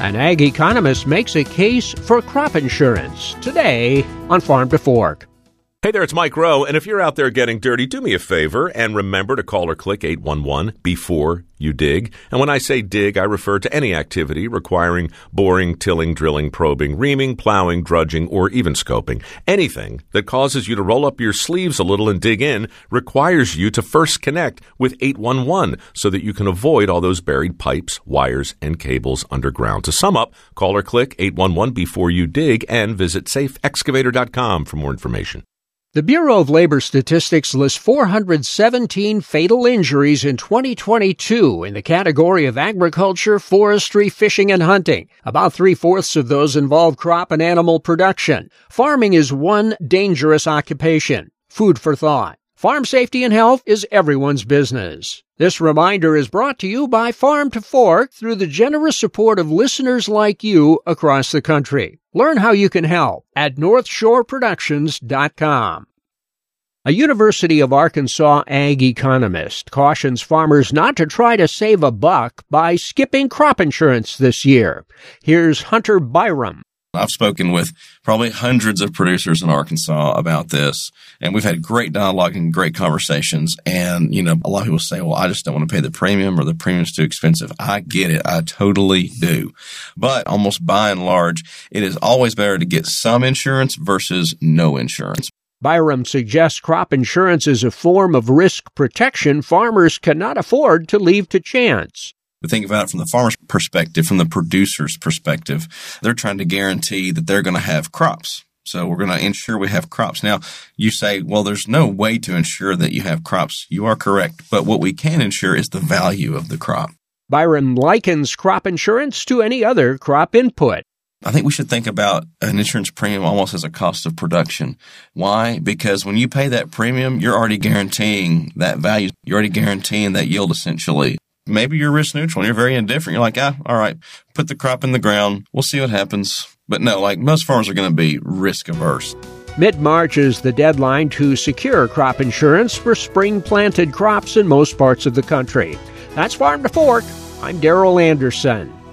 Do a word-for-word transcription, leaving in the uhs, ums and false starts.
An ag economist makes a case for crop insurance today on Farm to Fork. Hey there, it's Mike Rowe, and if you're out there getting dirty, do me a favor and remember to call or click eight one one before you dig. And when I say dig, I refer to any activity requiring boring, tilling, drilling, probing, reaming, plowing, drudging, or even scoping. Anything that causes you to roll up your sleeves a little and dig in requires you to first connect with eight one one so that you can avoid all those buried pipes, wires, and cables underground. To sum up, call or click eight one one before you dig and visit safe excavator dot com for more information. The Bureau of Labor Statistics lists four hundred seventeen fatal injuries in twenty twenty-two in the category of agriculture, forestry, fishing, and hunting. About three-fourths of those involve crop and animal production. Farming is one dangerous occupation. Food for thought. Farm safety and health is everyone's business. This reminder is brought to you by Farm to Fork through the generous support of listeners like you across the country. Learn how you can help at north shore productions dot com. A University of Arkansas ag economist cautions farmers not to try to save a buck by skipping crop insurance this year. Here's Hunter Byram. I've spoken with probably hundreds of producers in Arkansas about this, and we've had great dialogue and great conversations. And, you know, a lot of people say, well, I just don't want to pay the premium or the premium's too expensive. I get it. I totally do. But almost by and large, it is always better to get some insurance versus no insurance. Byram suggests crop insurance is a form of risk protection farmers cannot afford to leave to chance. But think about it from the farmer's perspective, from the producer's perspective. They're trying to guarantee that they're going to have crops. So we're going to ensure we have crops. Now, you say, well, there's no way to ensure that you have crops. You are correct. But what we can ensure is the value of the crop. Byram likens crop insurance to any other crop input. I think we should think about an insurance premium almost as a cost of production. Why? Because when you pay that premium, you're already guaranteeing that value. You're already guaranteeing that yield, essentially. Maybe you're risk neutral and you're very indifferent. You're like, ah, all right, put the crop in the ground. We'll see what happens. But no, like most farmers are going to be risk averse. Mid-March is the deadline to secure crop insurance for spring-planted crops in most parts of the country. That's Farm to Fork. I'm Darrell Anderson.